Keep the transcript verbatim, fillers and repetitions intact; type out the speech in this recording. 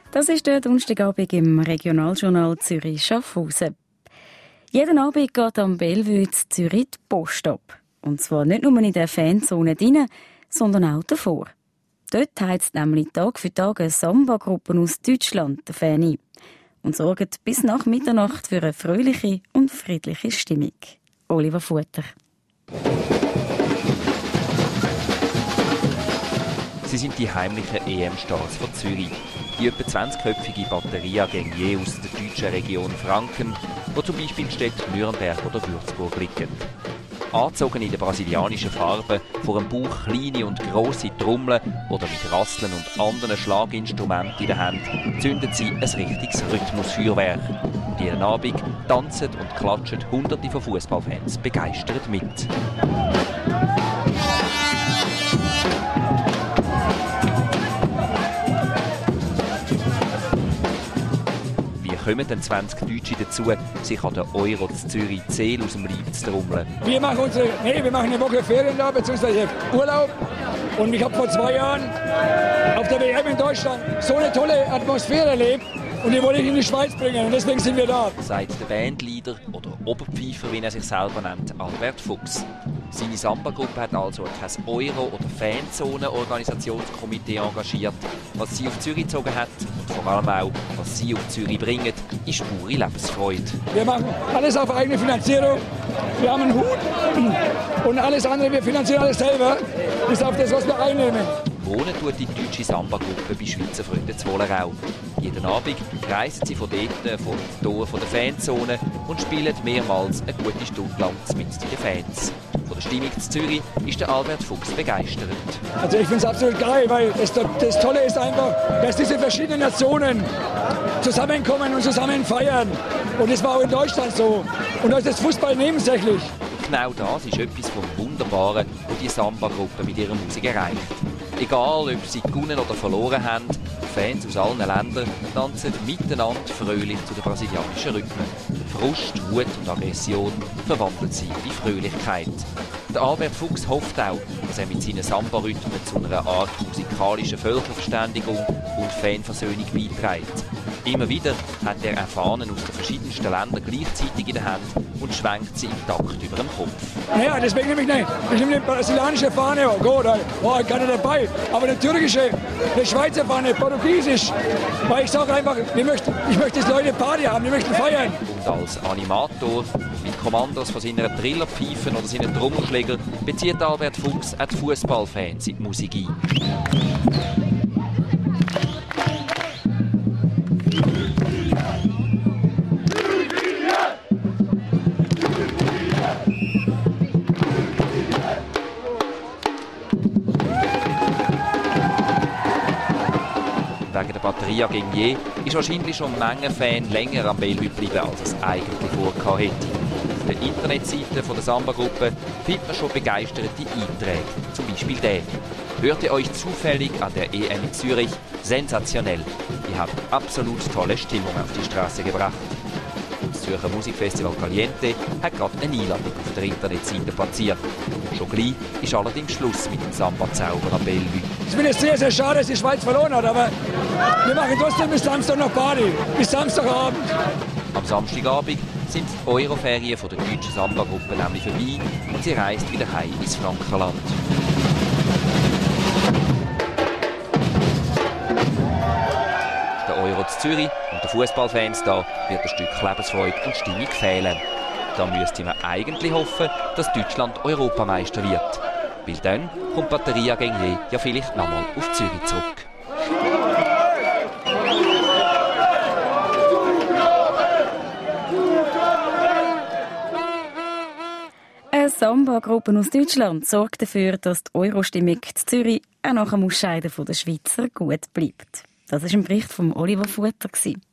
Das ist der Donnerstagabend im Regionaljournal Zürich-Schaffhausen. Jeden Abend geht am Bellevue in Zürich die Post ab. Und zwar nicht nur in der Fanzone drinnen, sondern auch davor. Dort heizt nämlich Tag für Tag eine Samba-Gruppe aus Deutschland den Fan ein und sorgt bis nach Mitternacht für eine fröhliche und friedliche Stimmung. Oliver Futter. Sie sind die heimlichen E M-Stars von Zürich. Die etwa zwanzigköpfige Batteria Gagnier aus der deutschen Region Franken, wo zum Beispiel die Städte Nürnberg oder Würzburg liegen. Angezogen in den brasilianischen Farben, vor dem Bauch kleine und grosse Trommeln oder mit Rasseln und anderen Schlaginstrumenten in der Hand, zünden sie ein richtiges Rhythmusfeuerwerk. Und jeden Abend tanzen und klatschen Hunderte von Fußballfans begeistert mit. Kommen dann zwanzig Deutsche dazu, sich an der Euro zu Zürich die Seele aus dem Leib zu trommeln. Wir machen, unsere, nee, wir machen eine Woche Ferien da, beziehungsweise Urlaub. Und ich habe vor zwei Jahren auf der W M in Deutschland so eine tolle Atmosphäre erlebt. Und die wollte ich in die Schweiz bringen und deswegen sind wir da. Sagt der Bandleader oder Oberpfeifer, wie er sich selber nennt, Albert Fuchs. Seine Samba-Gruppe hat also kein Euro- oder Fanzone-Organisationskomitee engagiert. Was sie auf Zürich gezogen hat und vor allem auch, was sie auf Zürich bringen, ist pure Lebensfreude. Wir machen alles auf eigene Finanzierung. Wir haben einen Hut und alles andere, wir finanzieren alles selber, bis auf das, was wir einnehmen. Wohnen tut die deutsche Samba-Gruppe bei Schweizer Freunden zu Wollerau. Jeden Abend reisen sie von dort, vor die Tore der Fanzone und spielen mehrmals eine gute Stunde lang mit den Fans. Von der Stimmung zu Zürich ist der Albert Fuchs begeistert. Also ich finde es absolut geil, weil das, das Tolle ist einfach, dass diese verschiedenen Nationen zusammenkommen und zusammen feiern. Und das war auch in Deutschland so. Und da ist das Fußball nebensächlich. Genau das ist etwas vom Wunderbaren, was die Samba-Gruppe mit ihrer Musik erreicht. Egal, ob sie gewonnen oder verloren haben, Fans aus allen Ländern tanzen miteinander fröhlich zu den brasilianischen Rhythmen. Frust, Wut und Aggression verwandeln sie in Fröhlichkeit. Der Albert Fuchs hofft auch, dass er mit seinen Samba-Rhythmen zu einer Art musikalischen Völkerverständigung und Fanversöhnung beiträgt. Immer wieder hat er Fahnen aus den verschiedensten Ländern gleichzeitig in der Hand und schwenkt sie im Takt über den Kopf. Naja, deswegen nehme ich nicht. Ich nehme die brasilianische Fahne, oh Gott, oh, ich kann nicht dabei. Aber die türkische, die Schweizer Fahne, portugiesisch. Weil ich sage einfach, ich möchte, ich möchte, dass Leute Party haben, die möchten feiern. Und als Animator, mit Kommandos von seiner Trillerpfeifen oder seinen Trommelschläger, bezieht Albert Fuchs auch die Fußballfans in die Musik ein. Wegen der Batteria Gagnier ist wahrscheinlich schon Menge Fan länger am Bellevue geblieben, als es eigentlich vorgehabt hätte. Auf der Internetseite der Samba-Gruppe findet man schon begeisterte Einträge, zum Beispiel den. Hört ihr euch zufällig an der E M in Zürich? Sensationell. Ihr habt absolut tolle Stimmung auf die Straße gebracht. Das Zürcher Musikfestival Caliente hat gerade eine Einladung auf der Internetseite platziert. Schon gleich ist allerdings Schluss mit dem Samba-Zauber am Bellevue. Ich finde es sehr, sehr schade, dass die Schweiz verloren hat, aber wir machen trotzdem bis Samstag noch Party. Bis Samstagabend. Am Samstagabend sind die Euroferien von der deutschen Samba-Gruppe nämlich vorbei und sie reist wieder heim ins Frankenland. Der Euro zu Zürich und den Fußballfans da wird ein Stück Lebensfreude und Stimmung fehlen. Da müsste man eigentlich hoffen, dass Deutschland Europameister wird. Weil dann kommt Batteria Gagnier ja vielleicht nochmal auf Zürich zurück. Eine Samba-Gruppe aus Deutschland sorgt dafür, dass die Euro-Stimmung in Zürich auch nach dem Ausscheiden der Schweizer gut bleibt. Das war ein Bericht von Oliver Futter.